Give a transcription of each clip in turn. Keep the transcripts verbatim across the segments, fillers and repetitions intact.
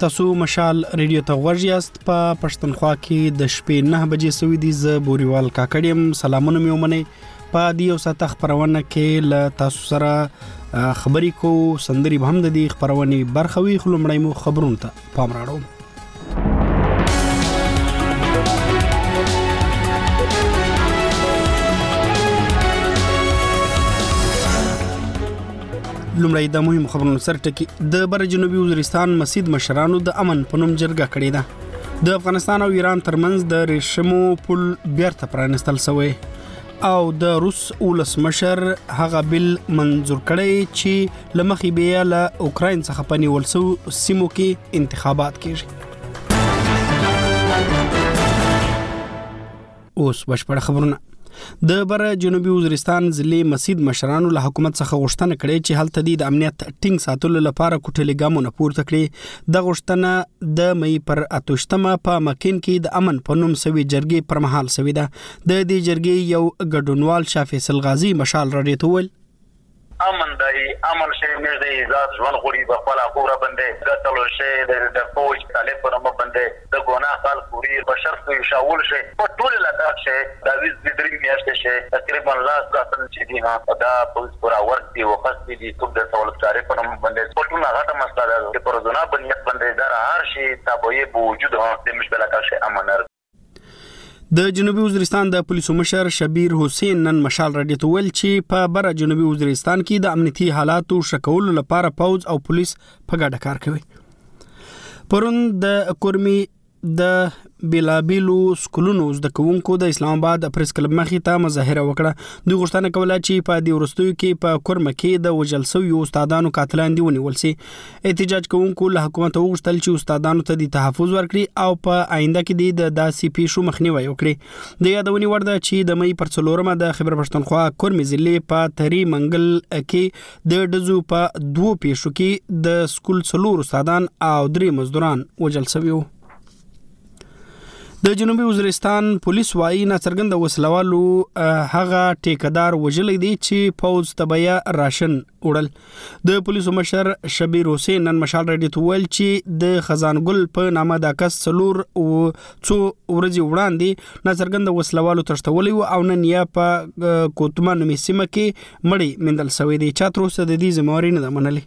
تاسو مشال ریډیو ته غوږ یاست. په پښتونخوا کې د شپې نه بجې سوي دي. زه بوريوال کاکړیم. سلامونه مې ومنئ. په دې یو ساعت خبرونه کې له تاسو سره خبرې کو سندري به هم د دې خبرونې برخه وي. خلومړی مو خبرونه ته پام راړو. لومړی د مهم خبرونو سره ټکی. د بر جنوبي وزیرستان مسجد مشرانو د امن په نوم جرګه کړې ده. د افغانستان او ایران ترمنځ د ریشمو پل بیرته پرانستل شوی او د روس ولسمشر هغه بل منظور کړی چې لمخې بیا له اوکراین څخه په نیول شوو سیمو کې انتخابات کیږي. اوس بشپړ خبرونه. د بر جنوبي وزیرستان ضلع مسجد مشرانو له حکومت څخه غوښتنه کړې چې هلته د امنیت ټینګ ساتلو لپاره کوټلې ګامونه پورته کړي. د غوښتنه د مې پر اتوشتمه په مکین کې د امن په نوم سوي جرګې پر مهال سوي ده. د دې جرګې یو ګډونوال شاه فیصل غازی مشال راډیو ته ویل امن دی امن شي مې دی ذات ژوند غوړي په خپل اخوره باندې ګټلو شي د فوج طالب په نوم باندې د ګناه خال پوری بشر په شاول شي په ټول علاقه شي د ویز د درې میاشتې شي تقریبا لاس غاتن چې دی نه دا پولیس پورا ورتي او خاص دي ټول د سوالت کاری په نوم باندې په ټول هغه مسله ده چې پر ځنا باندې باندې در هر شي تابوي بوجود د مشکل علاقه شي امن. د جنوبي وزیرستان د پولیسو مشر شبیر حسین نن مشال راډیو ته ویل چې په بر جنوبي وزیرستان کې د امنیتي حالاتو شکول لپاره پوز او پولیس په ګډه کار کوي. پرون د کورمي د بلابلو سکولونو زده کوونکو د اسلام آباد پریس کلب مخې ته مظاهره وکړه. دوی غوښتنه کوله چې په دې وروستیو کې په کورمه کې د وژل شویو استادانو قاتلان دي ونیول شي. احتجاج کوونکو له حکومت وغوښتل چې استادانو ته د تحفظ ورکړي او په آینده کې د داسې پیښو مخنیوي وکړي. د یادونې وړ ده چې د مې پر څلورمه د خیبر پښتونخوا کورمي ضلع په تری منګل کې د ډزو په دوه پیښو کې د سکول څلور استادان او درې مزدوران وژل شوي وو. د جنوبي وزیرستان پولیس وايي ناڅرګند وسلوالو هغه ټیکدار وژلی دی چې پوز تبیا راشن وړل. د پولیسو مشر شبیر حسین نن مشال راډیو ته ویل چې د خزانګل په نامه د کس څلور او څو ورځې وړاندې ناڅرګند وسلوالو تښتولی و او نن یا په کوتما نومې سیمه کې مړی موندل شوی دی. چا تر اوسه د دې ذمہواري نه ده منلې.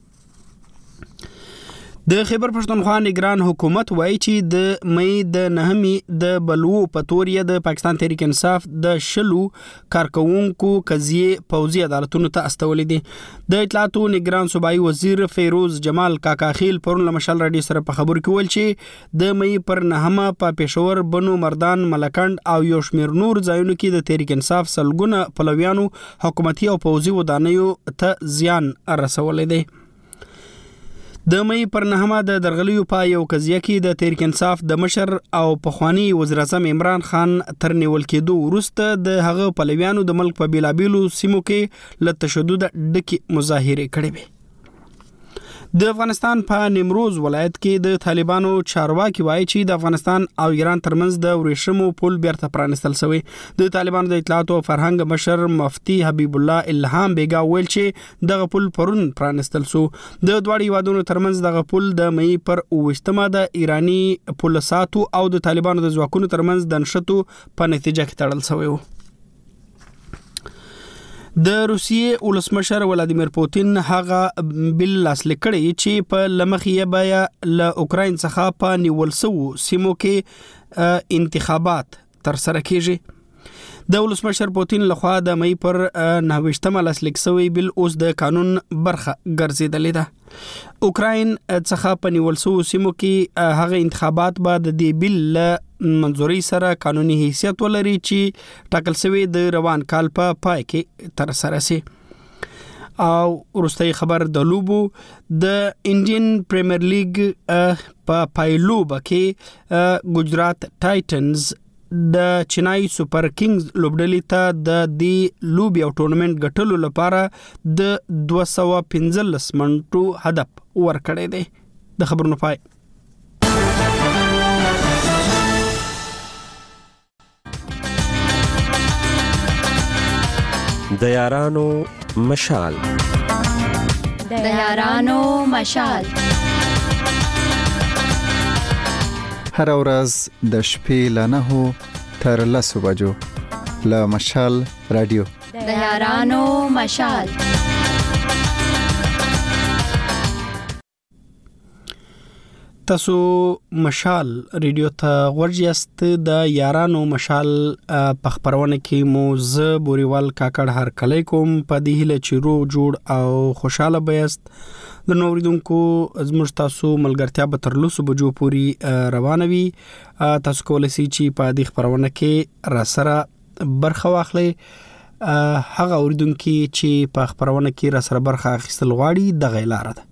د خیبر پښتونخوا نگران حکومت وایي چې د مې د نهمې د بلوو په توریا د پاکستان تحریک انصاف د شلو کارکونکو قضیه پوځي عدالتونو ته استولې دي. د اطلاعاتو نگران صوبایي وزیر فیروز جمال کاکاخیل پرون له مشال راډیو سره په خبرو کې ویل چې د مې پر نهمه په پېښور بنو مردان ملکند او یو شمېر نور ځایونو کې د تحریک انصاف سلګونه پلویانو حکومتي او پوځي ودانیو ته زیان رسولی دی. د مې پر نهمه د درغلیو په یو قضیه کې د تحریک انصاف د مشر او پخوانی وزیر اعظم عمران خان تر نیول کېدو وروسته د هغه پلویانو د ملک په بیلابیلو سیمو کې له تشدد ډکې مظاهرې کړې وې. د افغانستان په نیمروز ولایت کې د طالبانو چارواکي وایي چې د افغانستان او ایران ترمنځ د ورېښمو پل بیرته پرانستل شوی. د طالبانو د اطلاعاتو او فرهنګ مشر مفتي حبیب الله الهام بیگا ویل چې دغه پل پرون پرانستل شو. د دواړو هیوادونو ترمنځ دغه پل د مې پر اوویشتمه د ایرانی پولساتو او د طالبانو د ځواکونو ترمنځ د نښتو په نتیجه کې تړل شوی و. د روسیې ولسمشر ولادیمیر پوتین هغه بل لاسلیک کړی چې په لمخې بیا له اوکراین څخه په نیول شوو سیمو کې انتخابات تر سره کیږي. د ولسمشر پوتین لخوا د مې پر نهویشتمه لاسلیک شوی بل اوس د قانون برخه ګرځیدلې ده. اوکراین څخه په نیول شوو سیمو کې هغه انتخابات به د دې بل منظوري سره قانوني حیثیت ولري چې ټاکل شوی د روان کال په پای کې تر سره شي. او وروستۍ خبر د لوبو د انډین پریمیر لیګ په پایلوبه کې ګجرات ټایټنز د چنای سپر کینګز لوبډلې ته د دې لوبي او ټورنمنت ګټلو لپاره د دوه سوه پنځلس منټو هدف ورکړی دی. د خبرونو پای. د یارانو مشال د یارانو مشال هر ورځ د شپې له نهو تر لسو بجو له مشال رادیو د یارانو مشال. تاسو مشال ریډیو ته ورجست د یارانو مشال په خبرونه کې مو ز بوريوال کاکړ هر کلی کوم په دې هله چیرو جوړ او خوشاله بیاست. د نوریدونکو زموږ تاسو ملګرتیا به تر لسو بجو پوری روانه وي. تاسو کولای شئ چې په دې خبرونه کې را سره برخه واخلئ. هغه اوریدونکو چې په خبرونه کې را سره برخه اخیستل غواړي د غیلاره ده.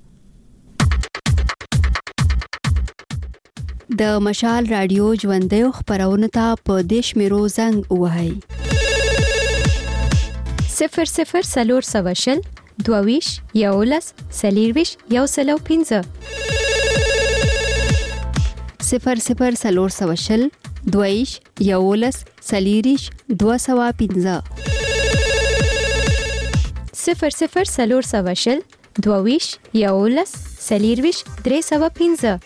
د مشال رادیو ژوندۍ خبرونه ته په دیش میرو زنګ وهاي صفر صفر سلور سواشل دوویش یولس سلیرویش یو سلو پینزه صفر صفر سلور سواشل دوویش یولس سلیریش دو سوا پینزه صفر صفر سلور سواشل دوویش یولس سلیرویش درې سوا پینزه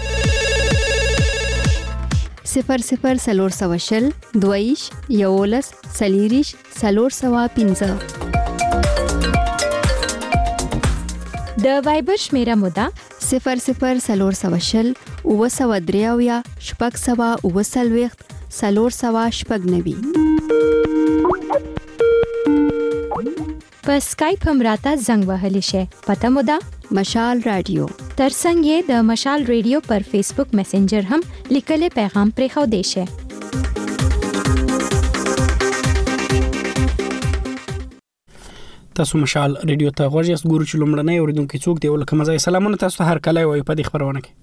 صفر صفر سلور سواشل دویش یولس سلیریش سلور سوا پینزه. د وایبر شمیره مودا صفر صفر سلور سواشل او سوا دریاویا شپږ سوا او سلويخت سلور سوا شپږ نوي. په سکایپ هم راته زنګ وهلی شي. پته مودا مشال رادیو. ترڅنګ یې د مشال رادیو پر فیسبوک میسنجر هم لیکل پیغام پرې خو دی شي. تاسو مشال رادیو ته غوښیاست. ګورو چې لومړنۍ اوریدونکو څوک دی ولکه مزه. سلامونه تاسو هر کله وای په دې خبرونه کې.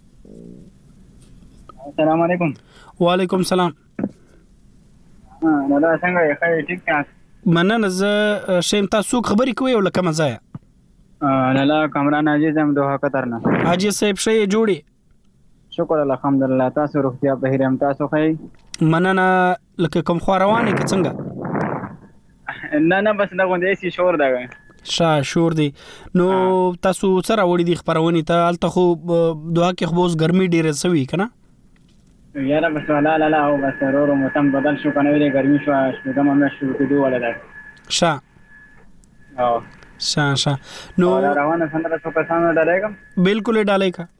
السلام علیکم. وعلیکم السلام. ها دا څنګه یې خیر ټیک تاسو مننه. زه شیم تاسو خبرې کوي ولکه مزه. لالا کامران عزیز هم دوه قطرنا حاجی صاحب شي جوړي. شکر الحمدلله. تاسو روغتیا په هرم تاسو خی. مننه. لکه کوم خو روانه کې څنګه؟ نه نه بس دا غونډې سي شور دا شا شور دی. نو تاسو سره وړي دي خبرونه ته الته خو دوه کې خو ګرمي ډیره سوي کنه یاره بس لا لا لا او بس ورو متم بدل شو کنه ویلې ګرمي شو شو دمه مې شو کېدو ولا دا شا او شا شا نو روانه څنګه څه کسانه ډالېګم بالکل ډالې کا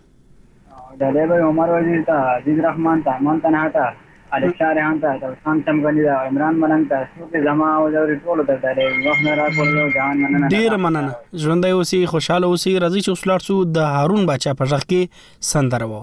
ډالې به عمر وزیر ته عزیز رحمان ته مان تنها ته علي شاه رحمان ته خان چمګنی دا عمران ملنګ ته څوک زما او ډېر ټول ته ډالې وخت نه را کولو ځان مننه. ډیر مننه. ژوندۍ اوسې خوشاله اوسې. راځي چې وسلار سو د هارون بچا په ځخ کې سندره وو.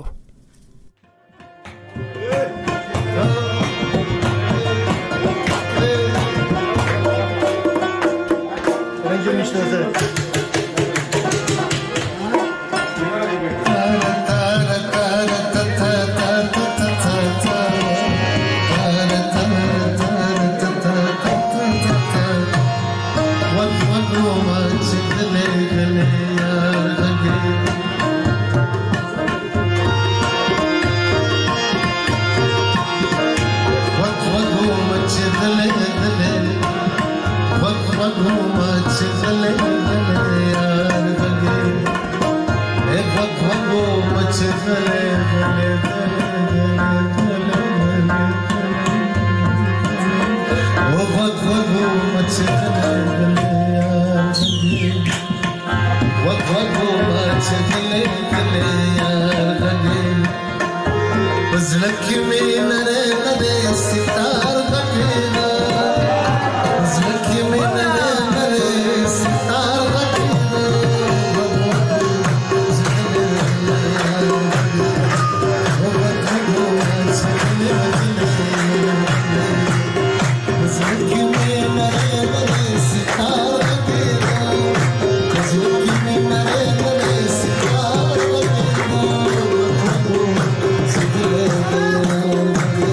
Thank you.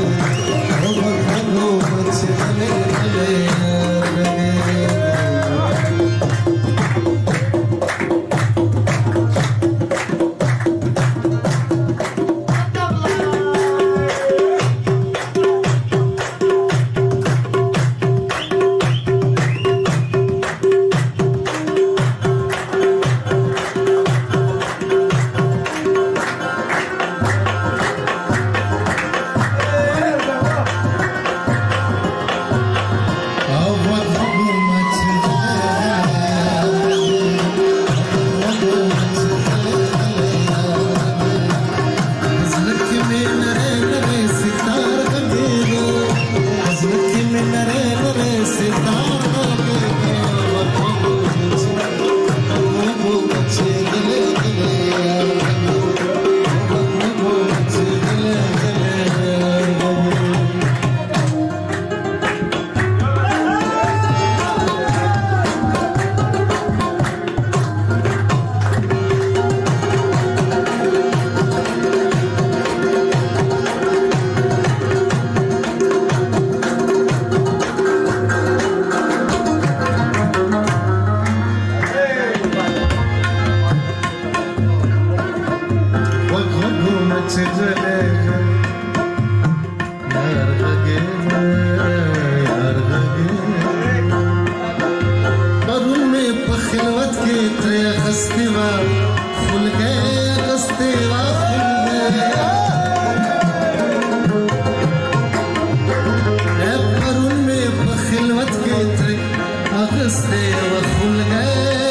ترک اغسطه و خلگه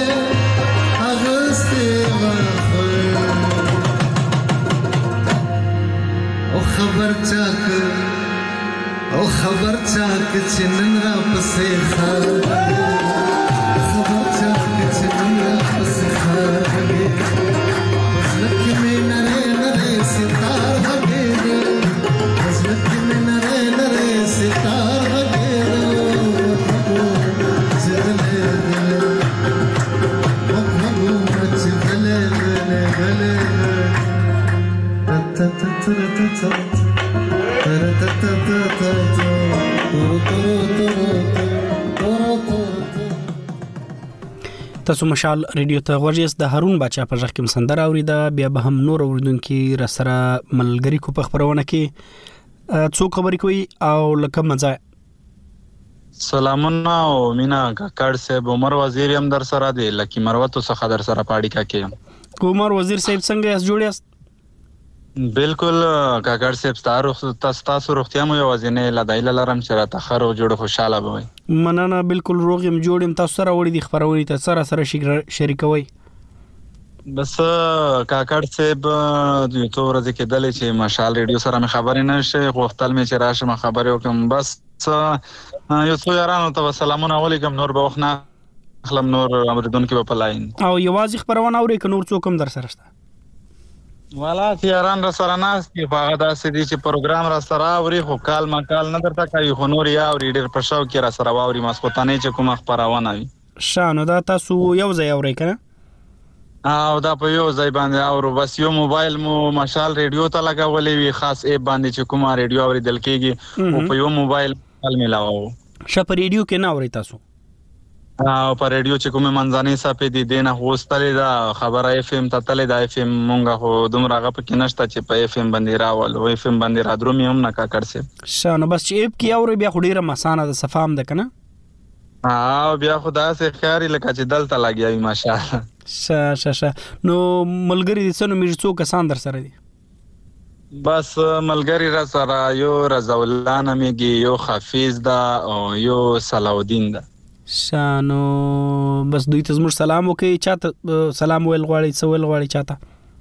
اغسطه و خل او خبر چاک او خبر چاک چنن را پسی خواهد خبر چاک چنن را پسی خواهد بزلک میں نرے نرے ستار حقید بزلک میں نرے نرے ستار حقید وقبو زدلے دلے وقبو مچ دلے دلے دلے تتتتتتت تاسو مشال ریډیو ته غوږیاست. د هارون باچا په ژغ کې مسندره اوریده، بیا به هم نور اوریدونکو را سره ملګری کو په خبرونه کې څو خبرې کوي او لکه مزه. سلامونه او مینا کاکړ صاحب، عمر وزیر هم در سره دی، لکی مروتو څخه در سره پاړی کا کې. عمر وزیر صاحب څنګه یاست؟ جوړ یاست؟ بالکل کاکړ صاحب، تاسو تاسو روغتیا مو یوازینه لدایله لرم چې را تخرو جوړ خوشاله بوي. مننه، بالکل روغ يم، جوړ يم. تاسو سره وړي دي خبرونه ته سره سره شریکوي. بس کاکړ صاحب یو څو ورځې کې دلې چې مشال ریډیو سره مې خبرې نشي غوښتل مې چې راشم خبرې وکم. بس یو څو یارانو ته سلامونه علیکم، نور به وخت نه خلم نور امردون کې په لاین او یوازې خبرونه اوري که نور څوک هم در سره شته؟ والا یاران را سره ناست دي، خو هغه داسې دي چې پروګرام را سره اوري خو کال ما کال نه درته کوي، خو نور یا اوري ډېر په شوق کې را سره واوري ماسخوتانې چې کومه خپرونه وي. ښه، نو دا تاسو یو ځای اورئ که نه؟ او دا په یو ځای باندې اورو. بس یو موبایل مو مشال ریډیو ته لګولی وي، خاص ایپ باندې چې کومه ریډیو اورېدل کېږي، او په یو موبایل حال میلاوو. ښه، په ریډیو کې نه اورئ تاسو؟ او په ریډیو چې کومه منځانې صفحې دي دې نه غوښتلې ده خبره اف ام ته تللې ده. اف ام مونږ خو دومره هغه پکې نشته چې په اف ام باندې راول او اف ام باندې را درومي هم نه کاکړ صاحب. ښه، نو بس چې اپ کې اورئ بیا خو ډېره مسانه ده، صفام ده که نه؟ او بیا خو داسې ښکاري لکه چې دلته لګیا وي ماشاءالله. ښه ښه ښه. نو ملګري دې څه نومېږي، څو کسان در سره دي؟ بس ملګری را سره یو رضا الله نومېږي، یو حفیظ ده او یو صلاح الدین ده. ښه، نو بس دوی ته زموږ سلام وکړئ. چاته سلام ویل غواړئ، څه ویل غواړئ چاته؟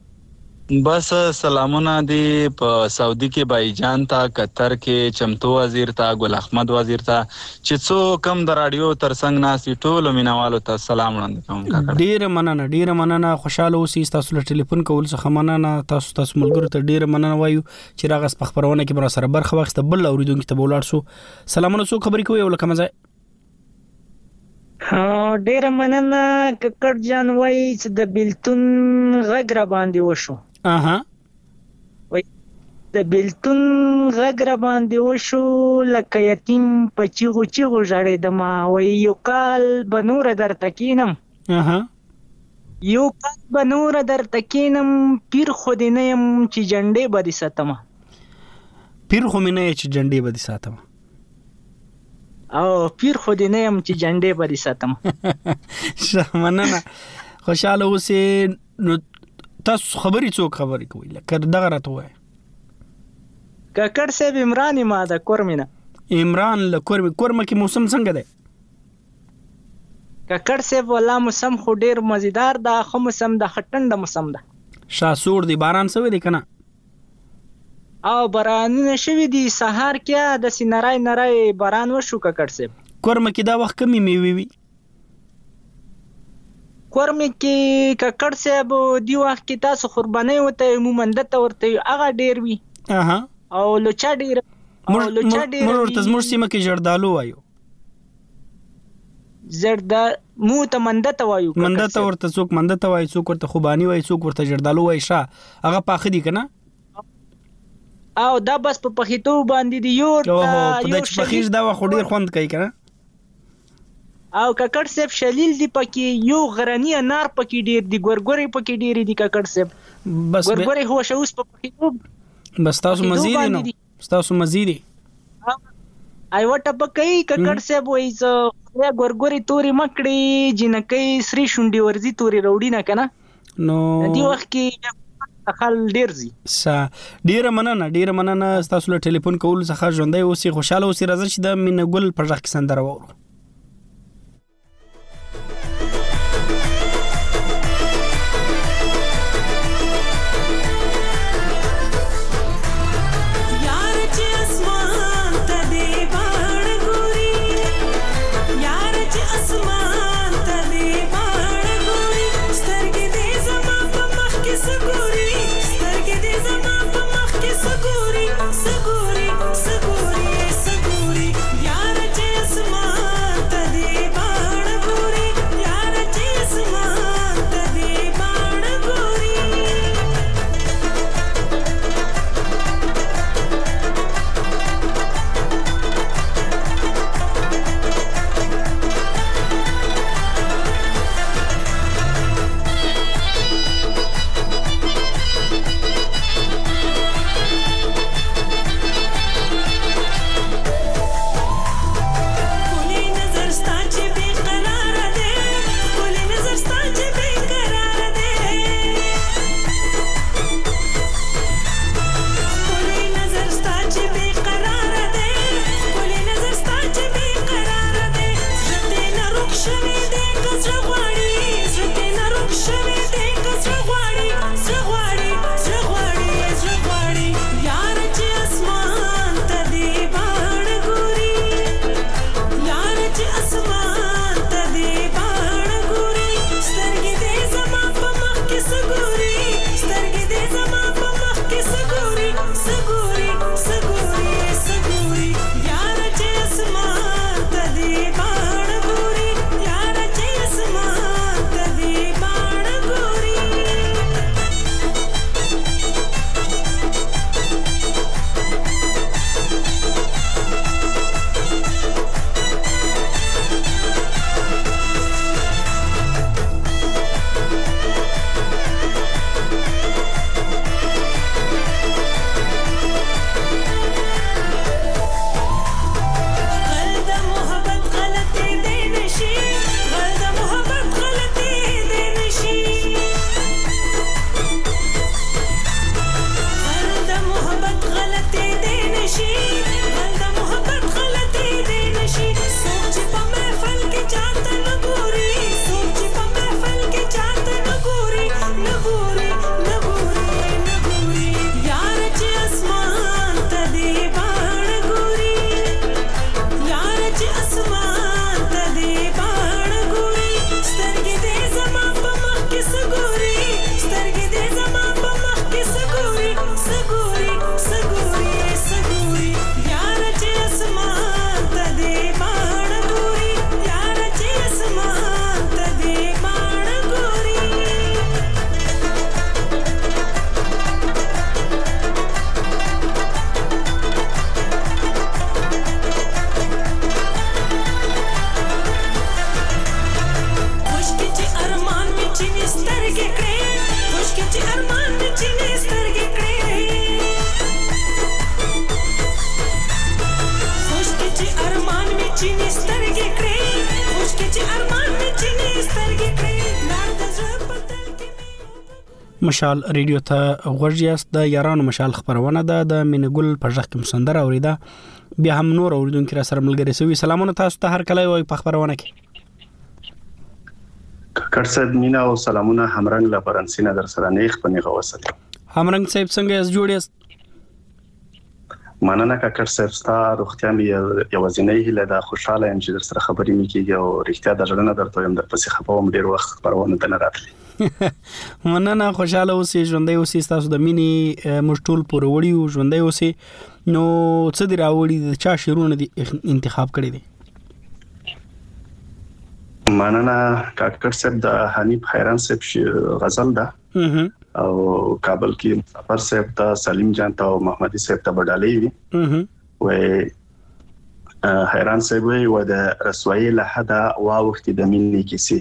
بس سلامونه دي په سعودي کې بایجان ته، قطر کې چمتو وزیر ته، ګل احمد وزیر ته، چې څو کم د رادیو ترڅنګ ناست دي ټولو مینوالو ته سلام وړاندې کوم. ډېره مننه، ډېره مننه، خوشحاله اوسئ. تاسو له ټلیفون کول څخه مننه. تاسو تاسو ملګرو ته ډېره مننه وایو چې راغس په خبرونه کې برا سره برخه واخیسته. بل اوریدونکو ته ولاړ شو. سلامونه، څو خبرې کوي او لکه مزه؟ ډېره مننه ککړ جان، وایي چې د بیلتون غږ را باندې وشو. اها، وایي د بیلتون غږ را باندې وشو لکه یتیم په چیغو چیغو ژړېدمه. وایي یو کال به نوره درته کینم، اها، یو کال به نوره درته کینم، پیر خو دې نه یم چې جنډې به دې ساتمه. پیر خو مې نه یې چې جنډې به دې ساتمه، او پیر خو دې نه یم چې جنډې به دې ساتم. ښه، مننه، خوشحاله اوسئ. نو تاسو خبرې څوک خبرې کوئ لکه دغه راته ووایه؟ کاکړ صاحب، عمران ما ده کورمې نه. عمران له کورمې. کورمه کې موسم څنګه دی؟ کاکړ صاحب والله موسم خو ډېر مزیدار ده، ښه موسم ده، ښه ټنډه موسم ده. ښه، سوړ دی، باران شوی دی که نه؟ او بارانونه شوي دي، سهار کې داسې نری نری باران وشو کاکړ صاحب. کورمه کې دا وخت کمې میوې وي؟ کورمه کې کاکړ صاحب دی وخت کې تاسو قربانۍ ورته عموما دته ورته هغه ډېر وي. اها، او لوچا ډېر او لوچا ډېر موږ ورته زموږ سیمه کې زردالو وایو. زردا مو ته مندته وایو. مندته ورته څوک مندته وایي، څوک ورته خوبانی وایي، څوک ورته زردالو وایي. ښه، هغه پاخه دي که نه؟ او دا بس په پخېتو باندې دی یو ته په د پخېش دا خو ډېر خوند کوي که نه؟ او کاکړ صاحب شلیل دی پکې، یو غرنی انار پکې ډېر دي، ګورګورې پکې ډېرې دي کاکړ صاحب. بس ګورګورې هو شه اوس په پخېتو بس تاسو مزید نو تاسو مزید ای وټه پکې کاکړ صاحب وایي چې ګورګورې تورې مکړې جنکې سری شونډې ورزي تورې روړي نه که نه؟ نو دی وخت کې خل ډیر زی. س ډیره مننه، ډیره مننه. تاسو له ټلیفون کول څخه ژوندۍ اوسئ، خوشاله اوسئ. راځئ چې د مینه ګل په ځخ کې سندره وورو. مشال ریډیو ته غوړیاست د یارانو مشال خبرونه ده د مینګل په ځخ کې مسندره اوریدا بیا هم نور اوریدونکو را سره ملګری سوي سلامونه تاسو ته هر کله وي په خبرونه کې کړسد مینا او سلامونه همرنګ لا پرنسینا در سره نیخ پنی غوسل همرنګ صاحب څنګه اس جوړیاست مننه کا کړسد ستا روغتیا می یو ځینې هله د خوشاله ام چې در سره خبرې میکیږي او رښتیا د ژوند درته يم در پسې خپوم ډیر وخت خبرونه ته نه راتلی مننه خوشاله اوسې ژوندۍ اوسې تاسو د مینی مشټول پور وړیو ژوندۍ اوسې نو څه دی راوړي د چا شیرونه دي انتخاب کړی دي مننه کاکړ صاحب د حنیف خیران صاحب غزل ده او کابل کې مسافر صاحب ته سلیم جان ته او محمدي صاحب ته بدالې وي و خیران صاحب وي و د رسوایی له حدا وا وخت د مینې کیسې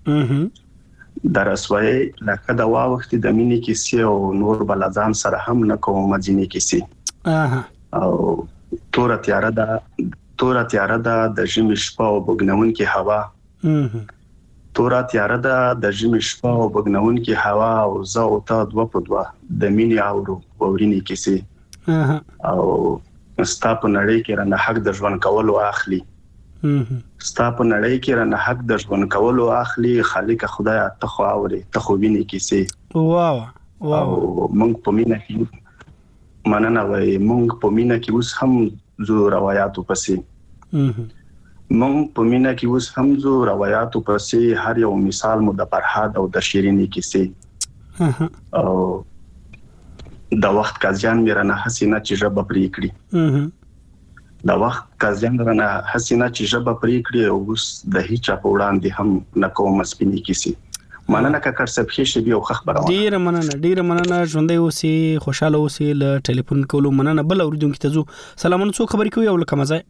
د رسوایی له حدا وا وخت د مینې کیسې او نور بلځان سره هم نه کوم مدینه کیسې او تور تیار ده تور تیار ده د ژمي شپه او بګنون کې هوا تورا تیار ده د ژمي شپه او بګنون کې هوا او زه او تا دوه په دوه د مینې اورو ورینې کیسې او ستا په نړۍ کې رانه حق د ژوند کولو اخلي ستا په نړۍ کې رانه حق د ژوند کولو اخلي خالق خدای ته خو اوري ته خو وینې کیسې واو واو مونږ په مینه کې مننه وای مونږ په مینه کې اوس هم زو روایتو پسې مونږ په مینه کې اوس هم زو روایتو پسې هر یو مثال مو د فرحاد او د شیرینی کیسې او د وخت کازیان میرانه حسینه چې جبه پرې کړی د وخت کازیان میرانه حسینه چې جبه پرې کړی او اوس د هیڅ په وړاندې هم نکوم سپینې کیسې مننه کا کړ سب هیڅ بیا خبره ډیر مننه ډیر مننه ژوندۍ اوسې خوشاله اوسې ل ټلیفون کولو مننه بل اوریدونکو ته زو سلامونه څو خبرې کوي او لکه مزه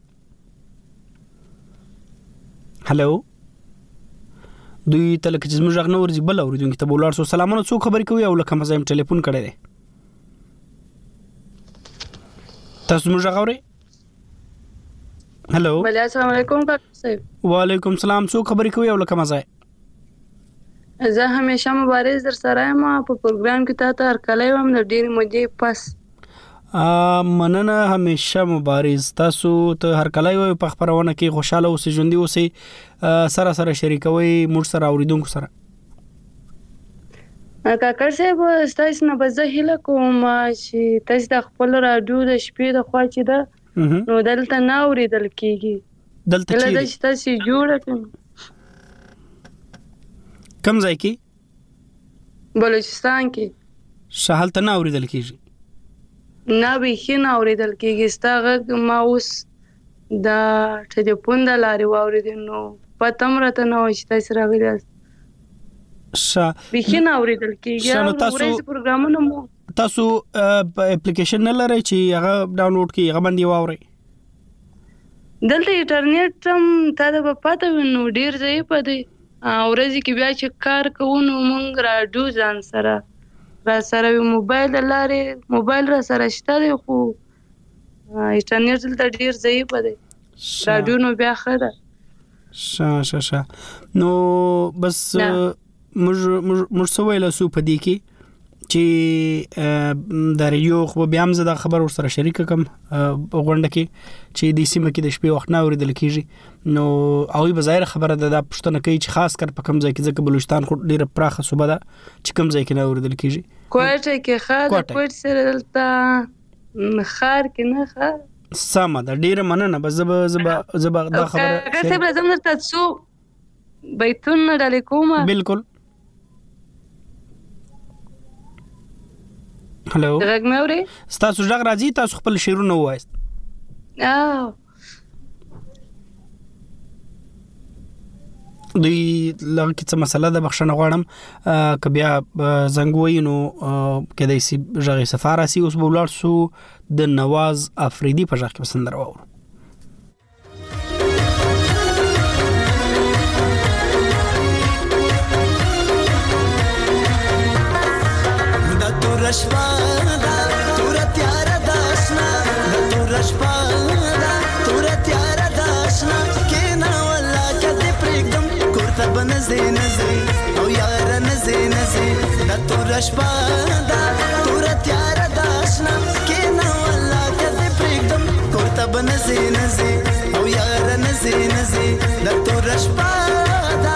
هالو دوی تل کې زموږ غږ نور بل اوریدونکو ته بولار سو سلامونه څو خبرې کوي او لکه مزه ټلیفون کړی دی تاسو موږ غوړې هالو السلام علیکم کاکا صاحب وعلیکم السلام څو خبرې کوي او لکه مزه زه همیشه مبارز در سره یم په پروګرام کې تاسو هر کله هم د ډیر مودې پس مننه همیشه مبارز تاسو ته هر کله یو په خبرونه کې خوشاله اوسئ ژوندۍ اوسئ سره سره شریکوي مور سره اوریدونکو سره کاکا صاحب تاسو نه بزه هله کوم چې تاسو د خپل راډیو د شپې د خوا چې ده نو دلته نه اوریدل کیږي دلته کله چیرې د شته سي جوړه کړم کم ځای کې بلوچستان کې شهل ته نه اوریدل کیږي نه به خې نه اوریدل کېږي ستا غږ ما اوس د ټلیفون د لارې واورېدل نو پته هم راته نه وه چې تاسې راغلي یاست ښه بیخي نه اورېدل کېږي ښه، نو تاسو- ورځې پروګرامونه مو تاسو اپلیکیشن نه لرئ چې هغه ډاونلوډ کړئ هغه باندې واورئ دلته انټرنیټ هم تا ته به پته وي نو ډېر ضعیفه دی ورځې کې بیا چې کار کوو نو موږ راډیو ځان سره را سره وي موبایل د لارې موبایل را سره شته دی خو انټرنیټ دلته ډېر ضعیفه دی راډیو نو بیا ښه ده ښه ښه ښه نو بس موږ موږ موږ څه ویلی سو په دې کې چې د ریډیو خو بیا هم زه دا خبر ورسره شریکه کړم په غونډه کې چې دې سیمه کې د شپې وخت نه اورېدل کېږي نو هغوی به ظاهره خبره ده دا پوښتنه کوي چې خاص کر په کوم ځای کې ځکه بلوچستان خو ډېره پراخه صوبه ده چې کوم ځای کې نه اورېدل کېږي کوټه کې ښه ده کوټ سره دلته ښار کې نه ښه سمه ده ډېره مننه به زه به زه به زه به دا خبره که صاحب زه هم درته څو بیتونه ډالې کومه بالکل هلو غږ مې اورې ستاسو غږ راځي تاسو خپل شعرونه ووایاست او دوی لږ کې څه مسله ده بخښنه غواړم که بیا زنګ ووایي نو کیدای شي غږ یې صفا راسي اوس به ولاړ سو د نواز افریدي په غږ کې به سندره واورو شپا دا تور تیار داشنا د تور شپا دا تور تیار داشنا کینا ولا کدی پرګم کوړه بنځي نځي او یار نځي نځي د تور شپا دا تور تیار داشنا کینا ولا کدی پرګم کوړه بنځي نځي او یار نځي نځي د تور شپا دا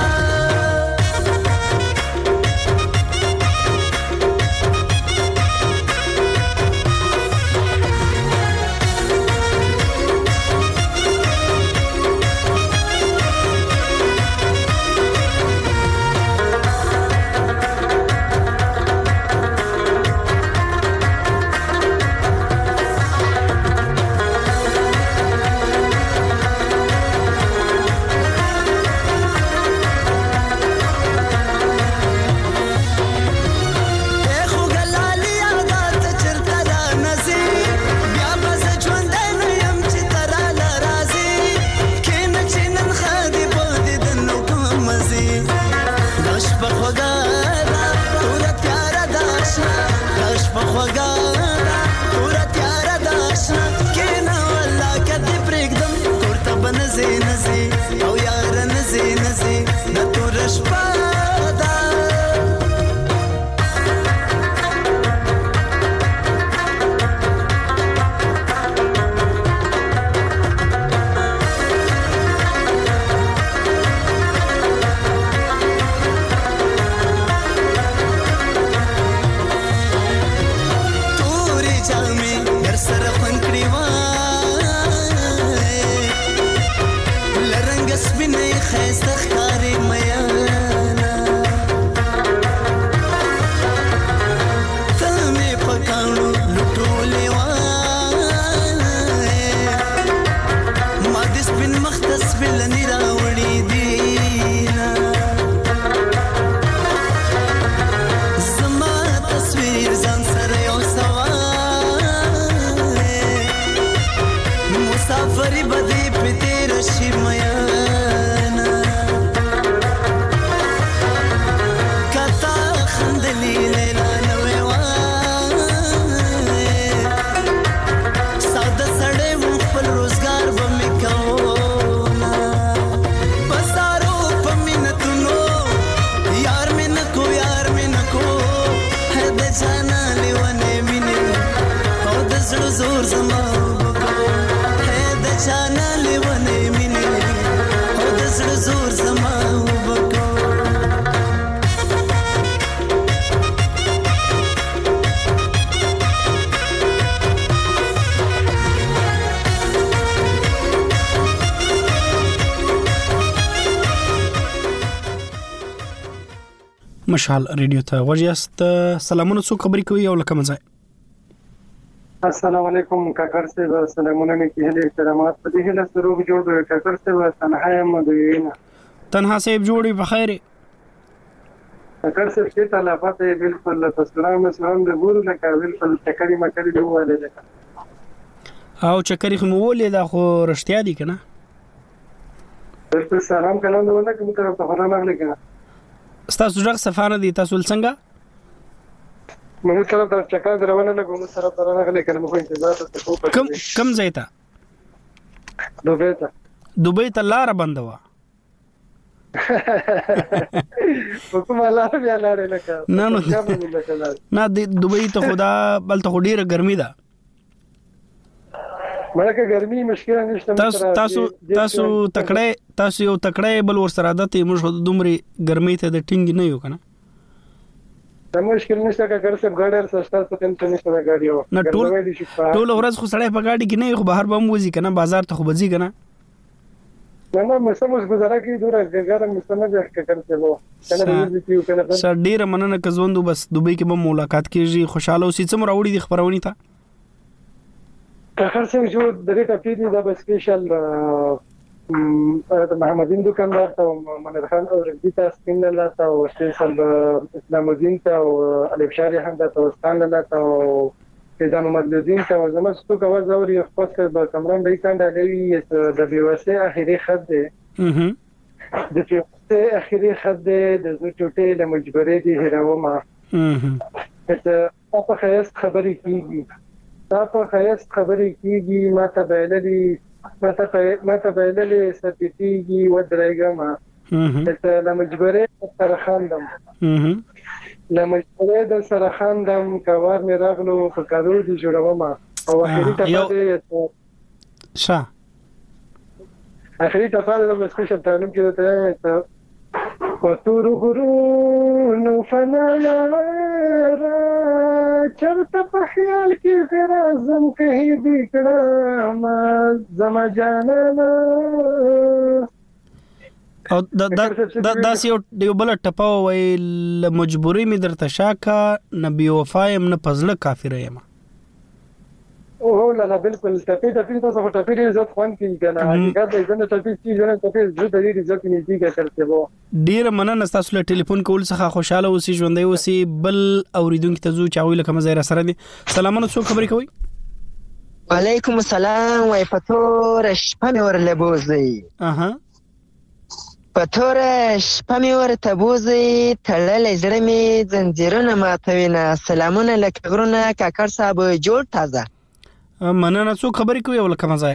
خیسته ښکارې میا مشال ریډیو ته وجهست. سلامونه، څو خبرې کوي او لکه مزه. السلام علیکم کاکر صاحب، سلامونه مې کېله احترامات په دې هله سره جوړ دی کاکر صاحب، تنها یم دوینا تنها صاحب جوړي په خیر کاکر صاحب چې تلافات بالکل تسلام سلام د ګور لکه بالکل چکرې مکرې دی واله او چکرې خو مولې دا خو رښتیا دي کنه. بالکل سلام کلام ونه کوم طرف ته خبره نه لګا تاسو ځګ سفانه دي تاسو څنګه موږ سره د چکا درونه نه کوم سره تر نه غلې کړم خو انتظار ته کم کم ځایتا دوبه ته دوبه ته لار بندوا کومه لار بیا لار نه کا نه نو نه د دوبه ته خدا بل ته ډیره ګرمي ده مړه ګرمي مشکل نشته. تاسو تاسو تاسو تکړه تاسو یو تکړه بل ور سره عادت موږ دومره ګرمي ته د ټینګ نه یو کنه. دا مشکل نشته کاکر صاحب، ګاډر سستا ته ټینشن نشته دا ګاډیو نه ټول ټول ورځ خو سړی په ګاډي کې نه خو بهر به موزي کنه، بازار ته خو بځي کنه. نه نه مسموس گزاره کی دوره ګرم مستمر کاکر صاحب کنه دې کیو کنه سر ډیر مننه کزوندو بس دوبۍ کې به ملاقات کیږي. خوشاله اوسې څومره وړي د خبرونی ته کاکر صاحب جو د دې ټاپې دی دا سپیشل د محمدین دکاندار ته منیر خان او رضیتا سپین الله ته او سپیشل اسلام الدین ته او الف شاری هم ته وستان الله ته او پیدا محمد الدین ته زما ستو کا وزوري خاص به کمران به کاندل لوي د بیوسه اخیری خط دی اها د بیوسه اخیری خط دی د زوټوټه له مجبورې دی هراوما اها ته په خیاس خبرې کیږي تا په خیاس خبرې کیږي ما ته ویلي ما ته ما ته ویلي ستېږي و درېګما ته له مجبورې سره خاندم له مجبورې د سره خاندم کار مې راغلو په کارو دي جوړوم او اخري ته شا اخري ته په دغه سپیشل تعلیم کې ته وتور غرو فنا را چرته په خیال کې فرازم کې دې کړه ما زما جانانا او دا دا دا سی یو بل ټپاو ویل مجبوری می درته شاکا نبی وفایم نه پزله کافر یم. او لا لا بالکل ټپې ټپې تاسو په ټپې عزت خوان کی کنه حقیقت دې نه ټپې چې جن ټپې زړه دې عزت نه دیګه ترته وو. ډیر مننه تاسو له ټلیفون کول څخه خوشاله اوسئ ژوندۍ اوسئ. بل اوریدونکو ته زو چاوي لکه مزه سره دي. سلامونه، څو خبرې کوي؟ وعلیکم السلام. وای پتور شپه مې ور لبوزي اها پتور شپه مې ور تبوزي تړلې زړه مې زنجیرونه ماتوي نه. سلامونه لکه غرونه کاکر صاحب جوړ تازه. مننه، څو خبرې کوي ولکه مزه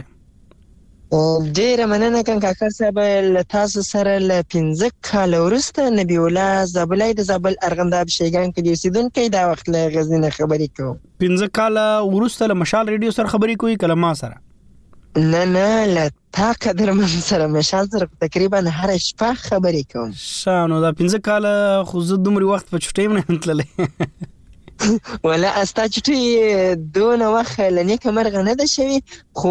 ډیره مننه کان کاکر صاحب. له تاسو سره له پنځه کال وروسته نبی الله زابلای د زابل ارغنداب شیګان کې اوسیدونکو دا وخت له غزنه خبرې کوم. پنځه کال وروسته له مشال ریډیو سره خبرې کوي کلمه سره نه نه له تا قدر من سره مشال سره تقریبا هر شپه خبرې کوم. شانو دا پنځه کال خو زه دومره وخت په چټۍ نه تللې ولا استا چې دونه وخت لنی کمر غنه ده شوی خو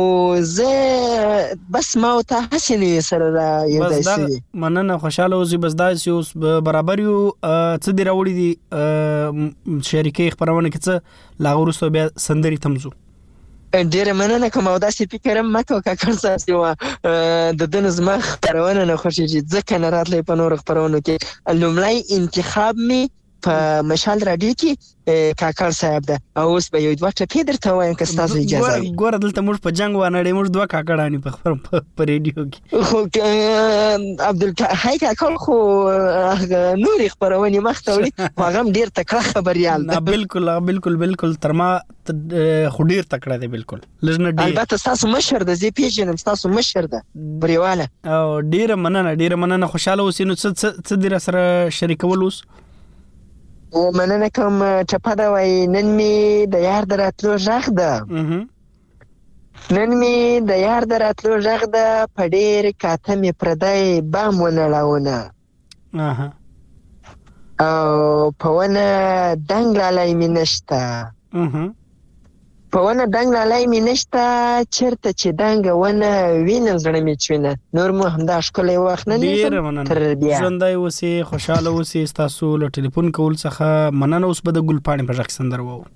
زه بس ما او ته حسینې سره را یو داسي. مننه، خوشاله اوسئ. بس داسي اوس برابر یو څه دی راوړي دي شریکي خبرونه کې څه لاغورسو بیا سندري تمزو. ډیره مننه کوم او داسې فکر هم مکو کاکر صاحب چې د دنس مخ خبرونه نه خوشي ځکه نه راتلې په نور خبرونو کې لومړی انتخاب می په مشال رادیو کې کاکر صاحب ده او اوس به یو دوه ټپې درته وایم که ستاسو اجازه وي. ګوره دلته موږ په جنګ وانړې موږ دوه کاکړانی په خبر په ریډیو کې خو عبدالحی کاکل خو نورې خبرونې مخته وړي خو هغه هم ډېر تکړه خبریال ده. بالکل بالکل بالکل تر ما خو ډېر تکړه دی بالکل لږ نه ډېر. البته ستاسو مشر ده، زه پیژنم ستاسو مشر ده بریواله. او ډېره مننه ډېره مننه، خوشحاله اوسئ. نو څه څه دې راسره شریکول اوس؟ مننه کوم. ټپه ده وایي نن مې د یار د راتلو غږ ده نن مې د یار د راتلو غږ ده په ډېر کاته مې پردی بام ونړونه او په ونه دنګ لالی مې نشته په ونه دنګ نالای مې نشته چېرته چې دنګه ونه وینم زړه مې چوینه. نور مو همدا ښکلی وخت نه نیسم تر بیا. ژوندی اوسې، خوشحاله اوسې. ستاسو له ټلیفون کول څخه مننه. اوس به د ګلپاڼې په غږ سندره واورو.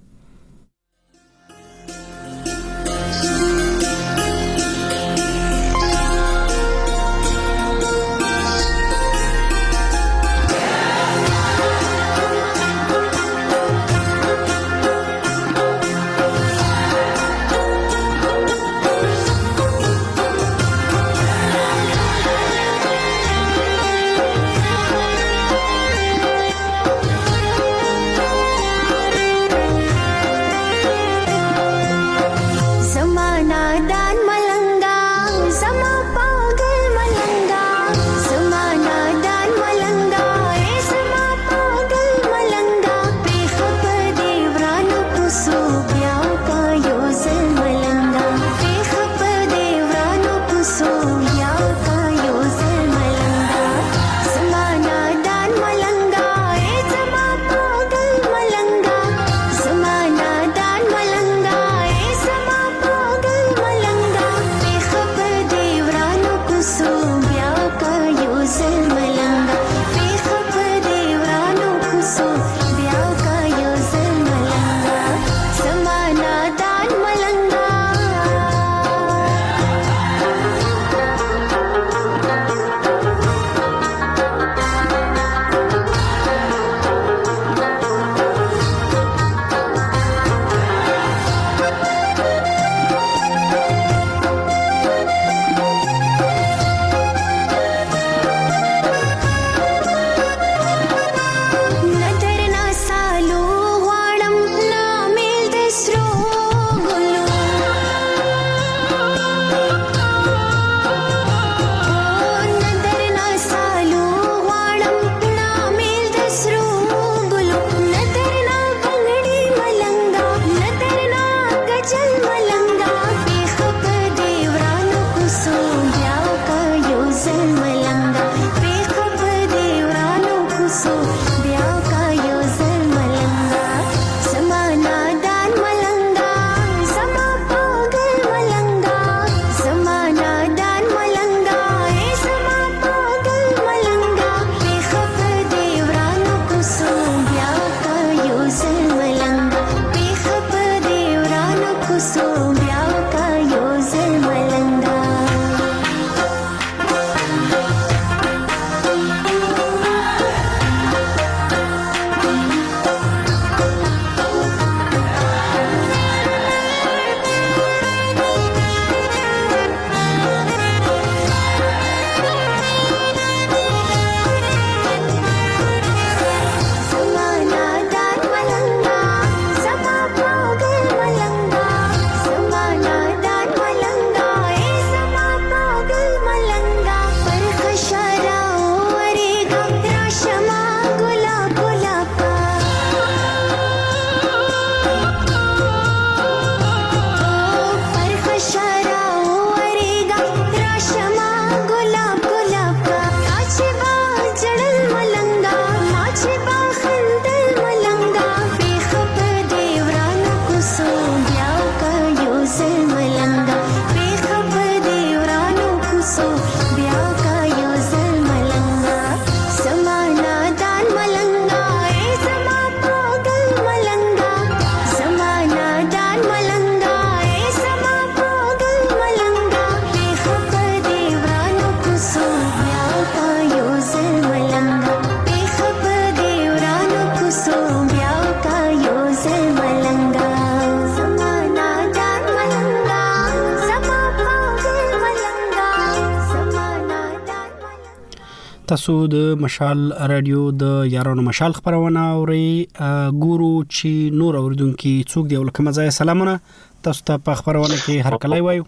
تاسو د مشال رادیو د یارانو مشال خبرونه اوري. ګورو چې نور اوریدونکو څوک دی ولکه مزه سلامونه تاسو ته په خبرونه کې هر کله وایو.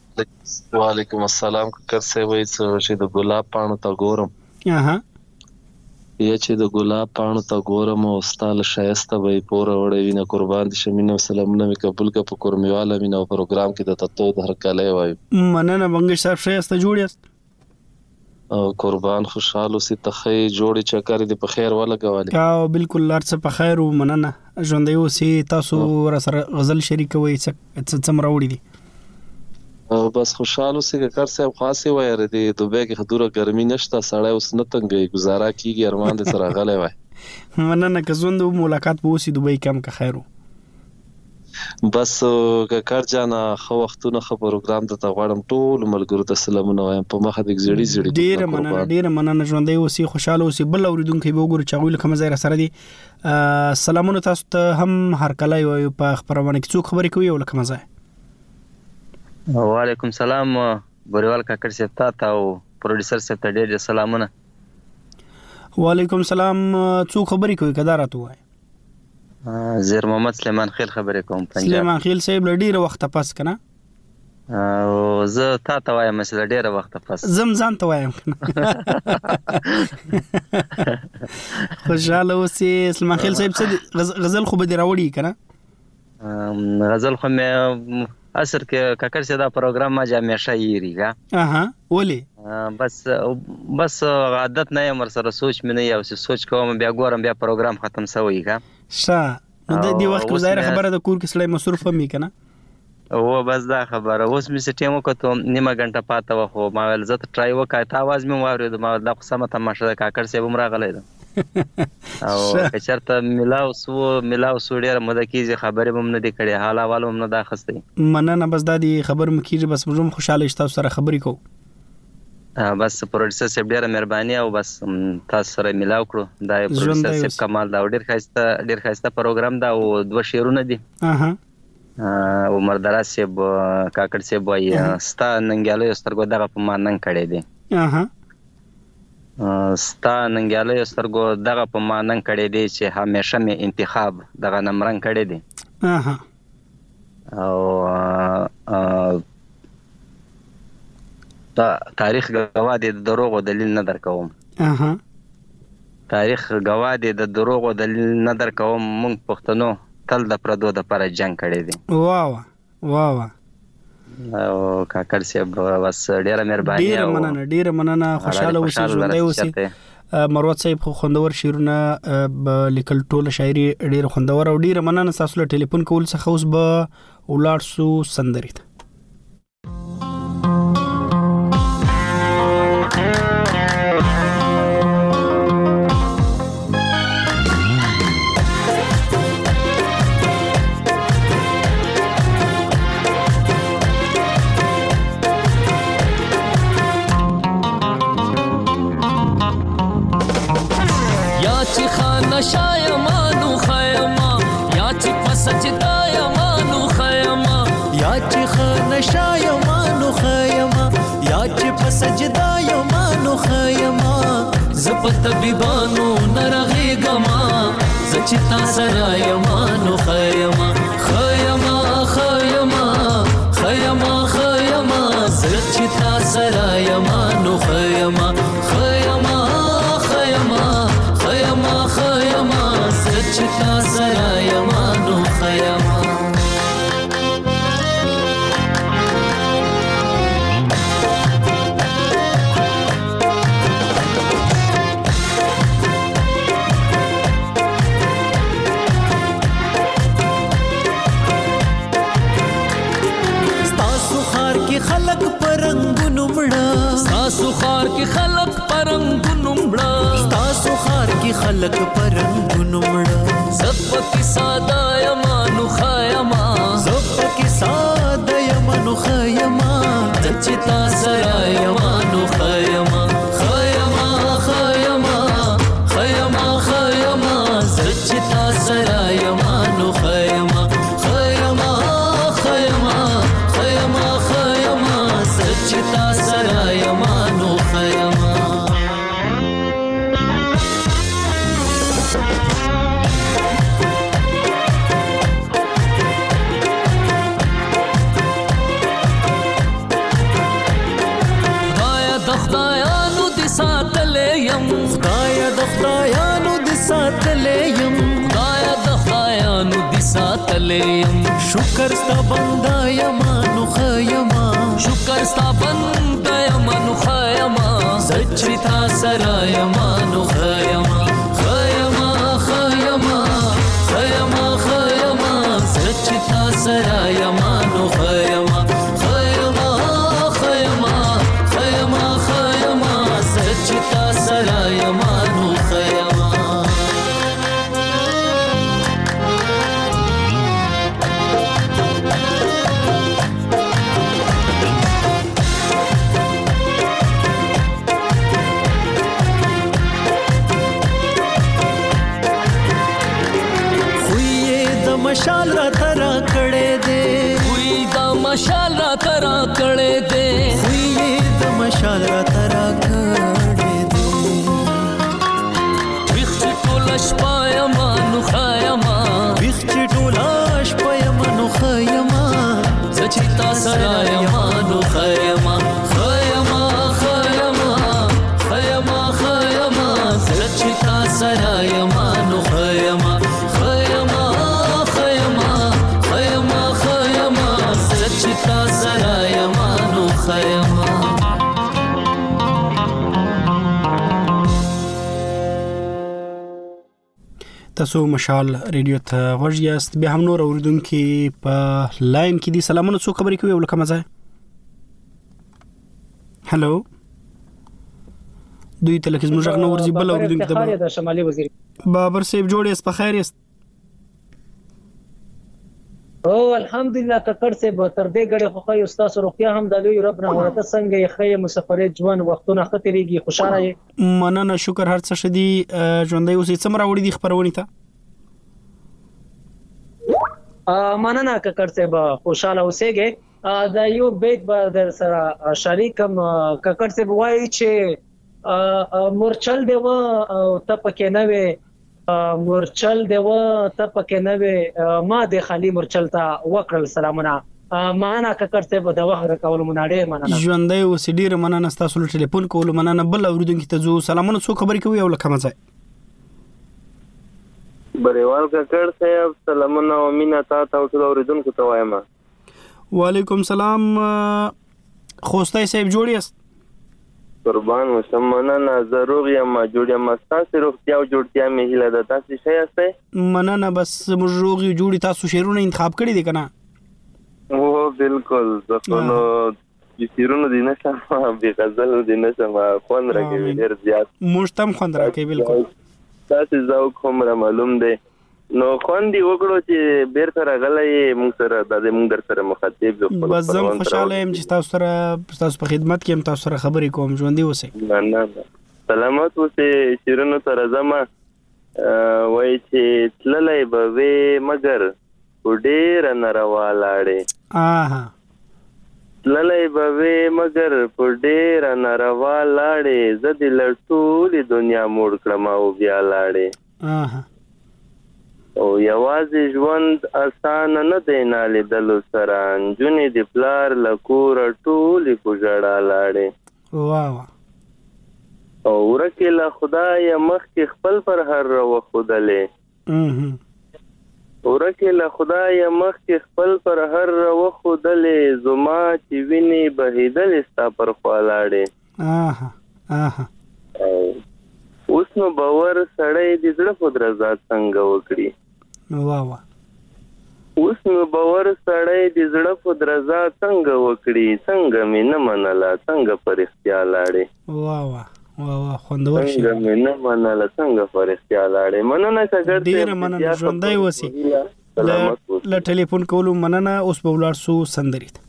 وعلیکم السلام کړه وای چې د ګلاب پانو ته ګورم. اها یا چې د ګلاب پانو ته ګورم او ستاله شایسته وای پوره وړي وینه قربان دي شمینه سلامونه می قبول کا په کورمیواله مینه پروګرام کې د تاسو د هر کله وای. مننه بنګ صاحب شایسته جوړیاست او قربان خوشاله سي تخې جوړي چکر دي په خیر ولا غوالي. او بالکل لار څه په خیر او مننه ژوندۍ اوسې. تاسو را سره غزل شریکوي څه څه مراوړي دي؟ بس خوشاله اوسې کاکړ صاحب. خاصه وای ر دي دوبه کې خدوره ګرمي نشته، سړی اوس نه تنګي، گزاره کیږي، ارمان دې سره غلې وای. مننه که زوند ملاقات به وسی دوبه کم که خیرو. بس کاکړ جان خو وختونه خو پروګرام ته غواړم ټول ملګرو ته سلامونه وایم په مخه د زړی زړی. ډیر مننه ډیر مننه ژوندۍ اوسې خوشاله اوسې. بل اوریدونکو به وګورو چې غوښله کوم ځای سره دي. سلامونه تاسو ته هم هر کله یو په خبرونه کې څوک خبرې کوي ول کوم ځای؟ وعلیکم سلام بریوال کاکړ صاحب ته او پروډوسر صاحب ته ډیر سلامونه. وعلیکم سلام. څوک خبرې کوي کدا راته وای؟ زیر محمد سلیمان خیل خبرې کوم پنجاب. سلیمان خیل صاحب ډیر وخت پس کنه او زه تا ته وایم چې ډیر وخت پس زم ځان ته وایم. خوشاله اوسې سلیمان خیل صاحب. څه غزل خو به دی راوړي کنه؟ غزل خو مې اثر کې کاکړ صاحب دا پروګرام ما همیشه یریږي. اها ولې؟ بس بس عادت نه یم سره سوچ مې نه یو څه سوچ کوم بیا ګورم بیا پروګرام ختم شوی کا. ښه نو د دې وخت ظاهر خبره د کور کې سړی مصروف هم کنه. او بس دا خبره اوس مې سټیم وکړم نیمه غنټه پاته و خو ما ول زه ټرای وکړ ته आवाज مې واورید ما دا قسمه تماشه د کاکړ صاحب هم راغلی ده او کچرته ملاو سو ملاو سو ډیر مده کیږي خبرې هم نه دی کړې حال حوالو هم نه دا خسته. مننه بس دا دی خبر مکیږي بس موږ خوشاله شتاو سره خبرې کو. بس پروډوسر صاحب ډیره مهرباني او بس تاسو سره ملاو کړو. دا پروډوسر صاحب کمال دا ډیر خاسته ډیر خاسته پروګرام دا او دوه شیرونه دي. اها او مردراز صاحب کاکړ صاحب وایي ستا ننګاله سترګو دغه په ما نن کړی دی. اها ستا ننګاله سترګو دغه په ما نن کړی دی چې همیشه مې انتخاب دغه نمرنګ کړی دی. اها او دا تاریخ گواه دی د دروغ او دلیل نه درکوم. اها تاریخ گواه دی د دروغ او دلیل نه درکوم. مونږ پښتنو تل د پردو د پر جنگ کړی دی. واه واه او کاکړ صاحب بس ډیره مهرباني ډیره مننه ډیره مننه. خوشاله اوسئ ژوندۍ اوسئ. مروت صاحب خو خوندور شعرونه لیکل ټوله شاعري ډیره خوندور او ډیره مننه. تاسو له ټلیفون کول څخه اوس به ولاړ سو سندري ته. شایمانو خیما یا چې پسجدا یمانو خیما یا چې خان شایمانو خیما یا چې پسجدا یمانو خیما زپت بیبانو نرغی گما زچ تا سرا یمانو خیما خیما خیما خیما خیما زچ تا سرا یمانو خیما خیما خیما خیما خیما زچ تا سرا یمانو خیما خلق پرنګونو مړه تاسو خار کې خلق پرنګونو مړه تاسو خار کې خلق پرنګونو مړه زپ کې ساده یمانو خیما زپ کې ساده یمانو خیما دچتا سرا یمانو خیما خیما خیما خیما خیما دچتا سرا یمانو خیما خیما خیما خیما چتا سرا یمانو خیما خدایا د خدایانو د ساتلې یم خدایا د خدایانو د ساتلې یم خدایا د خدایانو د ساتلې یم شکر ستا بندا یمانو خیما شکر ستا بندا یمانو خیما زچتا سرا یمانو خیما خیما خیما خیما مشال را ترا کړې دې وی دا مشال را ترا کړې دې وی دا مشال را ترا کړې دې ویخ ټول شپایم نو خایما ویخ ټول شپایم نو خایما سچتا سرایم نو خایما خایما خایما خایما خایما سچتا سرایم نو خایما خایما خایما خایما خایما سچتا سرایم نو خایما تاسو مشال ریډیو ته غوږ یاست. بیا هم نور اوریدونکو په لاین کې دي. سلامونه، څو خبرې کوي ولکه مزه؟ هالو دوی ته لکه زموږ غنور ورزي بل اوریدونکو ته د شمالي وزیر بابر صاحب جوړ یې په خیر یست؟ او الحمدلله ککړ سے به تر دې غړي خو خو استاد روغتیا هم د لوی رب نه ورته څنګه یې خې مسافرې ژوند وختونه خطرېږي خوشاله یې مننه شکر هر څه شدي ژوندۍ اوسې څمرا وړي دي خبرونه ته ا مننه ککړ سے به خوشاله اوسېږي دا یو بیت به در سره شریکم ککړ سے وایي چې مورچل دی و ته پکې نه وي مورچل دیو ته پکې نه وي ما د خالي مورچل ته وکړل سلامونه معنا ککړ ته به د وخت کول مناړې مننه ژوندۍ اوسې ډیر مننه تاسو له ټلیفون کول مننه بل اوریدونکو ته جو سلامونه څو خبرې کوي او لکه مزه بریوال ککړ صاحب سلامونه او مینا تاسو ټول اوریدونکو ته وایم. وعلیکم سلام خوستای صاحب جوړیاست؟ قربان مسمنه نه ضرور یم جوړ یم تاسو روغتیا او جوړتیا مې هیله ده. تاسو ښه یاست؟ مننه بس موږ روغ یو جوړی. تاسو شعرونه انتخاب کړی دي کنه؟ او بالکل ځکه نو چې شعرونه دي نشم به غزل دي نشم خوند راکوي ډیر زیات موږ تم خوند راکوي بالکل. تاسو زاو کوم را معلوم دی نو خوندې وکړو چې بیرته راغلی موږ سره د موږ در سره مخاطب یو. بس زم خوشاله یم چې تاسو سره تاسو په خدمت کې هم تاسو سره خبرې کوم. ژوندۍ اوسئ. نه نه سلامت اوسئ. شیرونو سره زما وایي چې تللی به وې مګر خو ډېره ناروا لاړې تللی به وې مګر په ډېره ناروا لاړې زه دې له ټولې دنیا موړ کړم او بیا لاړې او یوازې ژوند اسانه نه دی نالیدلو سره نجونې د پلار له کوره ټولې په ژړا لاړې او ورکې له خدایه مخکې خپل پر هر راوښودلې ورکې له خدایه مخکې خپل پر هر راوښودلې زما چې وینې بهېدلې ستا پر خوا لاړې اوس نو باور سړی د زړه په درزا څنګه وکړي اوس نو باور سړی د زړه په درزا څنګه وکړي څنګه مې نه منله څنګه پر اختیا لاړې څنګه مې نه منله څنګه پر اختیا لاړې. مننه کګر ډېره مننه ژوندۍ اوسئ. له ټلیفون کولو مننه. اوس به ولاړ سو سندرې ته.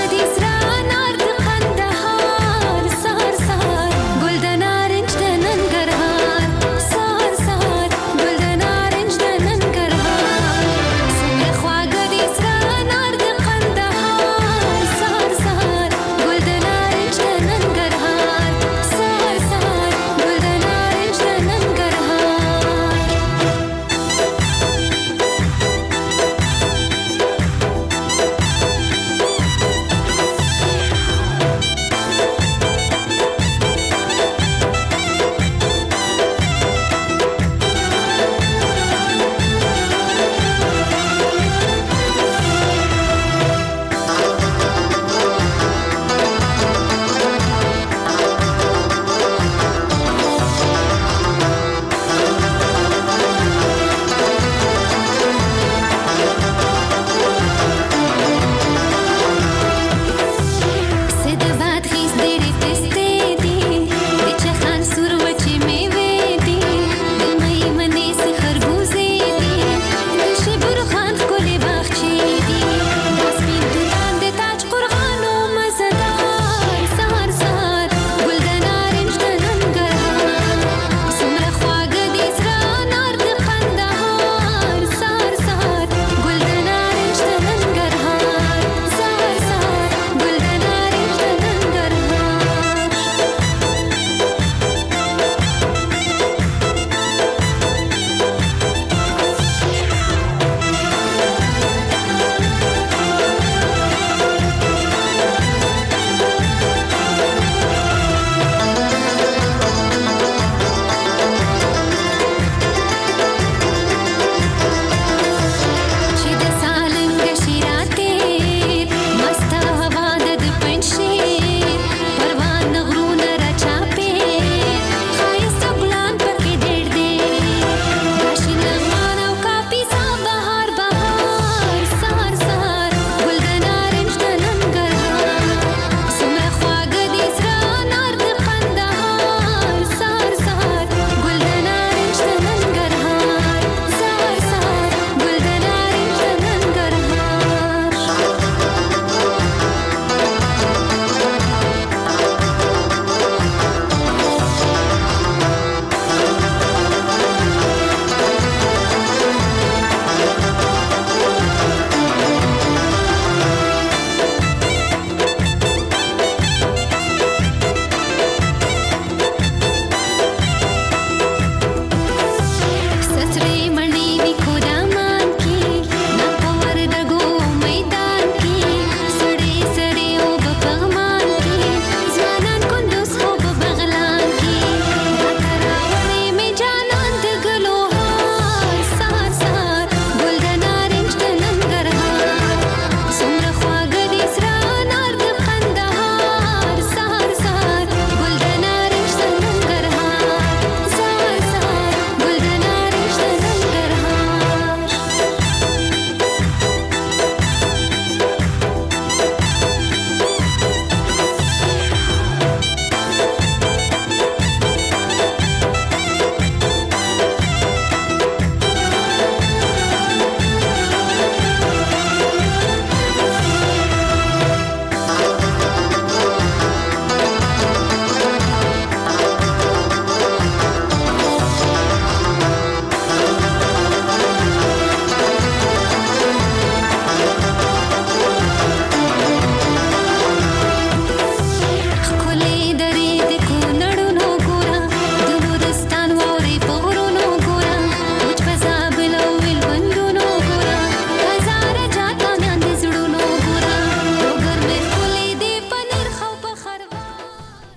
Nanga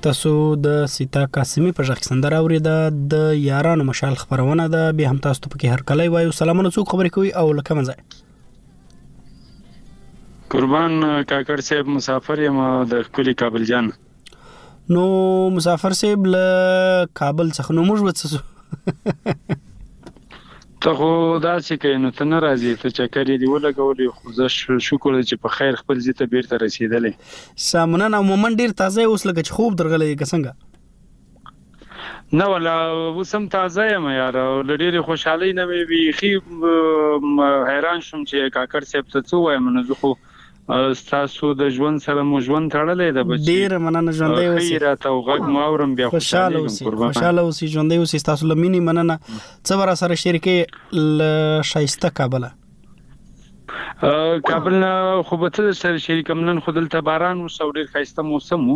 تاسو د سیتا قاسمی په ځخ سندره اوریده د یارانو مشال خبرونه ده به هم تاسو ته پکې هر کله وایو سلامونه څوک خبرې کوي او لکه مزه قربان کاکړ صاحب مسافر یم د کلی کابل جان نو مسافر صاحب له کابل څخه نو موږ وڅسو ته خو داسې کوي نو ته نه راځې ته چکرې دی ولګولې خو زه شکر چې په خیر خپل ځای ته بیرته رسېدلې سامونه نو مومن ډېر تازه اوس لکه چې خوب درغلی که څنګه نه ولا اوس هم تازه یم یاره له ډېرې خوشحالۍ نه مې بیخي حیران شوم چې کاکړ صاحب ته څه وایم نو زه خو ستاسو د ژوند سره مو ژوند تړلی ده بچي ډېره مننه ژوندی اوسې ښه راته او غږ مو اورم بیا خوشحاله اوسې خوشحاله اوسې ژوندی اوسې ستاسو له مینې مننه څه به راسره شریکې له ښایسته کابله کابل نه خو به څه سره شریکم نن خو دلته باران اوس او ډېر ښایسته موسم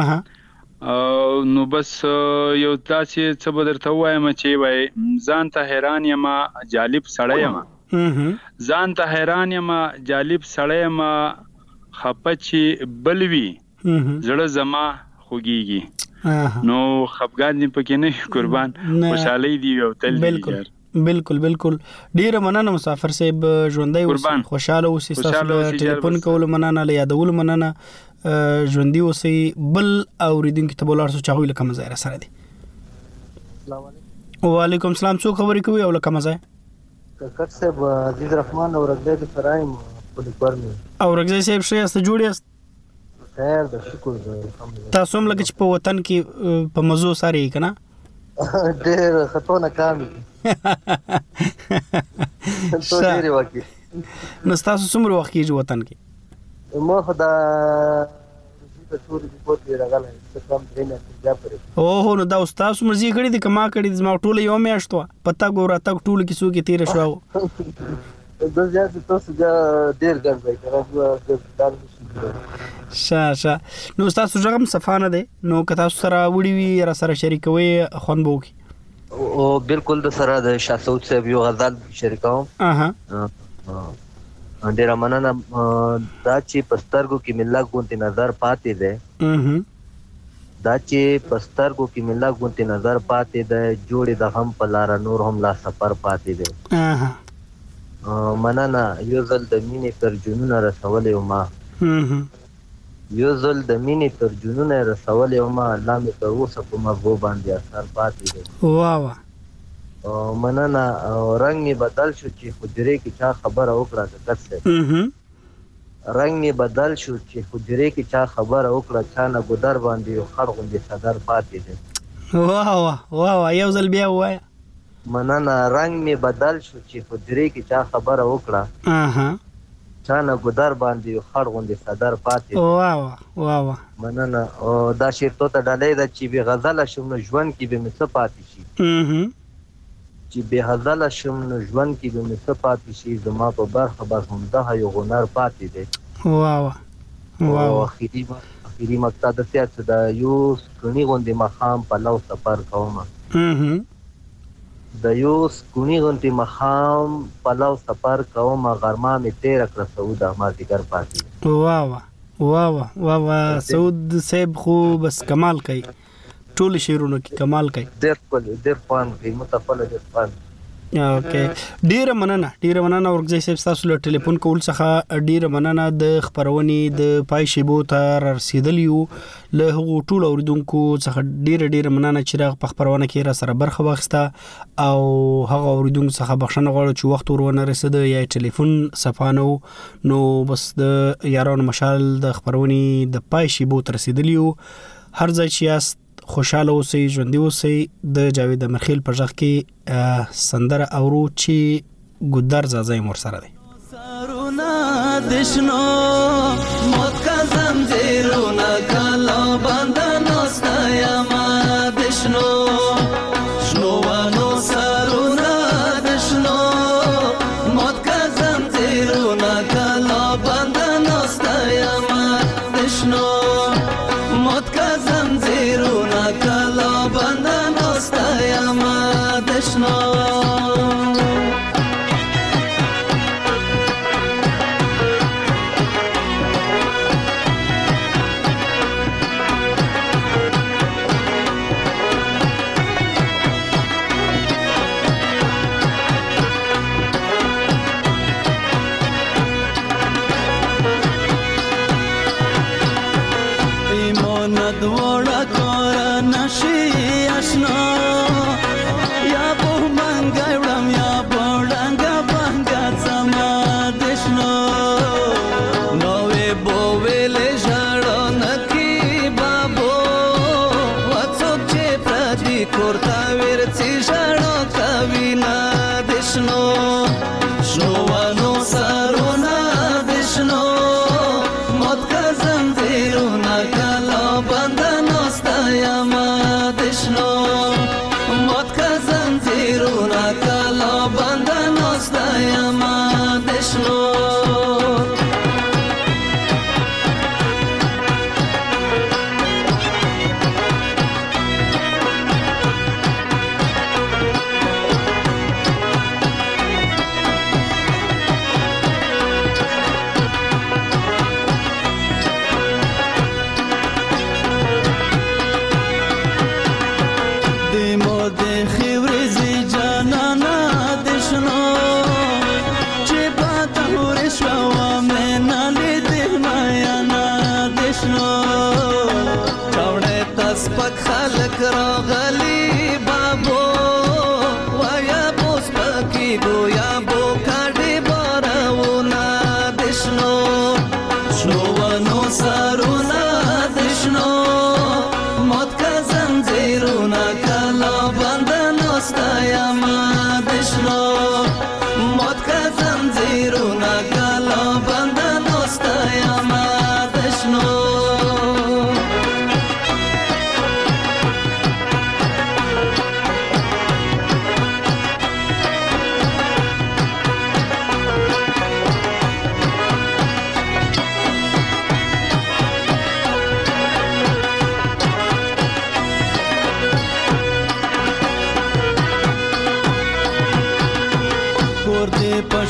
و نو بس یو داسې څه به درته ووایم چې وایي ځان ته حیران یم جالب سړی یم ځان ته حیران یم جالب سړی یم خپه چې بل وي زړه زما خوږیږي نو خفګان دې پکې نه قربان خوشحالۍ دی او تل بالکل بالکل بالکل ډیره مننه مسافر صاحب ژوندۍ اوسئ خوشاله اوسئ تاسو ټلیفون کول مننه له یادول مننه ژوندۍ اوسئ بل اوریدونکو ته بولار سو چاغوي لکه مزه سره دی السلام علیکم وعلیکم السلام څوک خبرې کوي او لکه مزه کاکړ صاحب عزیز رحمان او رګدې د فرایم په لیکور مې او رګدې صاحب شه است جوړ است خیر د شکر الحمدلله تاسو هم لکه چې په وطن کې په مزو ساري کنه ډېر خطونه کامي ته ډېر وکی نو تاسو څومره وخت کې وطن کې مو خدا د ټول ریپورت راغلی څه کم درې نه بیا پرې اوه نو دا استاد مرزي کړی د کما کړی د ما ټول یو میاشتو پتا ګور تا ټول کې سو کې تیر شو د زیات تاسو دا ډیر ګرځي کړه شا شا نو استاد سوجم صفانه ده نو کتا سره وړي وی را سره شریکوي خون بو کی او بالکل د سره د شاسوت صاحب یو غزل شریکوم اها ډیر مننه دا چې پسترګو کې ملا غونتی نظر پاتې ده دا چې پسترګو کې ملا غونتی نظر پاتې ده جوړې د هم په لار نور هم لا سفر پاتې ده مننه یو ځل د مینې تر جنونه رسولې ما یو ځل د مینې تر جنونه رسولې ما الله مې تر اوسه په مغو باندې اثر پاتې ده واه واه مننه رنگ می بدل شو چې حجره کې چا خبره وکړه د کڅه رنگ می بدل شو چې حجره کې چا خبره وکړه چا نه ګدر باندې یو خړ غوندې صدر پاتې ده واه واه واه یو ځل بیا وای مننه رنگ می بدل شو چې حجره کې چا خبره وکړه اها چا نه ګدر باندې یو خړ غوندې صدر پاتې واه واه واه مننه او دا شعر ته ډالې ده چې به غزل شوم نو ژوند کې به مې څه پاتې شي اها چې به غزل شوم نو ژوند کې به مې څه پاتې شي زما په برخه بس همدغه یو هنر پاتې دی واه واه اخري اخري مقصد څه ده یو سکونی غوندې مخام په لو سفر کوم د یو سکونی غوندې مخام په لو سفر کوم غرمه مې تیر کړ سعوده ما ذکر پاتې واه واه واه واه سعود صاحب خو بس کمال کوي ټول شعرونو کې کمال کوي ډېر کول ډېر فان کوي متفل ډېر فان اوکې ډیره مننه ډیره مننه ورګزی صاحب تاسو له ټلیفون کول څخه ډیره مننه د خبرونې د پای شیبو ته رسیدلیو له هغو ټول اوریدونکو څخه ډیره ډیره مننه چې راغ په خبرونه کې را سره برخه واخسته او هغه اوریدونکو څخه بخښنه غواړم چې وخت ورونه رسیده یا ټلیفون صفانو نو بس د یارانو مشال د خبرونې د پای شیبو ته رسیدلیو هر ځای چې یاست خوشاله اوسئ ژوندي اوسئ د جاوید امرخیل په ژغ کې سندره اورو چې ګودر زازای مور سره دی سرونا دشنو موت کا زنجیرونا کلا بندن استایا ما دشنو شنو وانو سرونا دشنو موت کا زنجیرونا کلا بندن استایا ما دشنو موت کا زنجیرونا کلا بندن استایا ما دشنو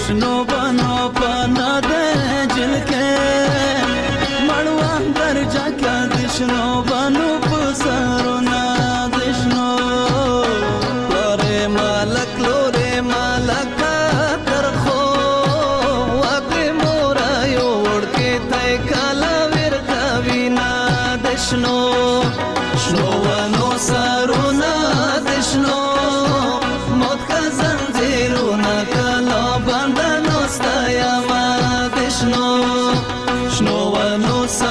شنو بنو پنا دے جل کے مڑوا درجہ کا دشنو بنو پسرونا دشنو لورے مالک لورے مالک کرخو واقع مورا یوڑ کے تای کالا ویر کاوینا دشنو شنو ونو سارونا دشنو موت کا زنجیرونا کالا بندنو ستایا ما دشنو شنو ونو سارونا